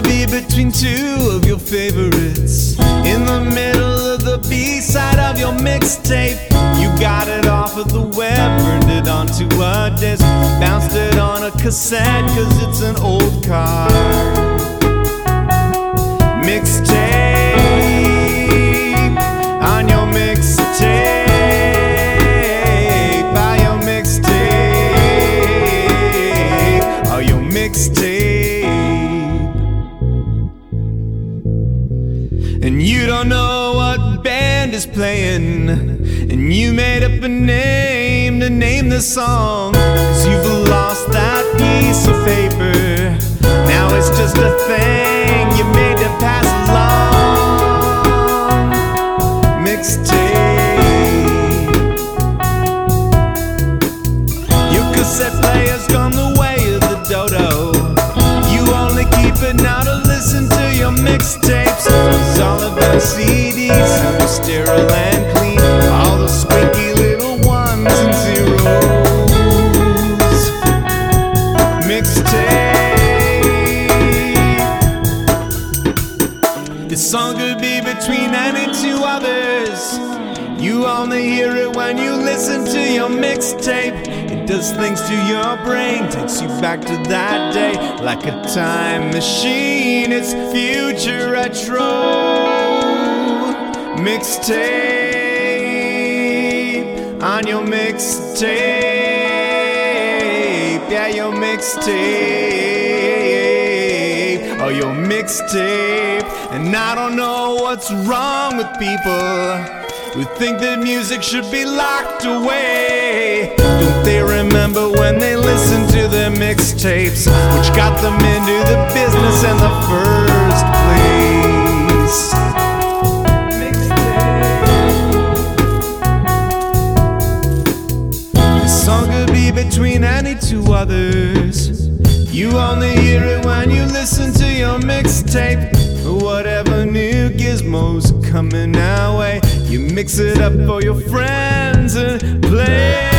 could be between two of your favorites, in the middle of the B-side of your mixtape. You got it off of the web, burned it onto a disc, bounced it on a cassette, cause it's an old car. Mixtape on your mixtape, on your mixtape, on your mixtape. And you don't know what band is playing, and you made up a name to name the song, cause you've lost that piece of paper. Now it's just a thing you made to pass along. Mixtape. Your cassette player's gone the way of the dodo. You only keep it now to listen to your mixtapes, cause all of the CDs have you sterile and clean, all the squeaky little ones and zeros. Mixtape. This song could be between any two others. You only hear it when you listen to your mixtape. It does things to your brain, takes you back to that day, like a time machine. It's future retro. Mixtape on your mixtape, yeah, your mixtape, oh, your mixtape. And I don't know what's wrong with people who think that music should be locked away. Don't they remember when they listened to their mixtapes, which got them into the business in the first place? Mixtape. This song could be between any two others. You only hear it when you listen to your mixtape. Whatever new gizmos coming our way, you mix it up for your friends and play.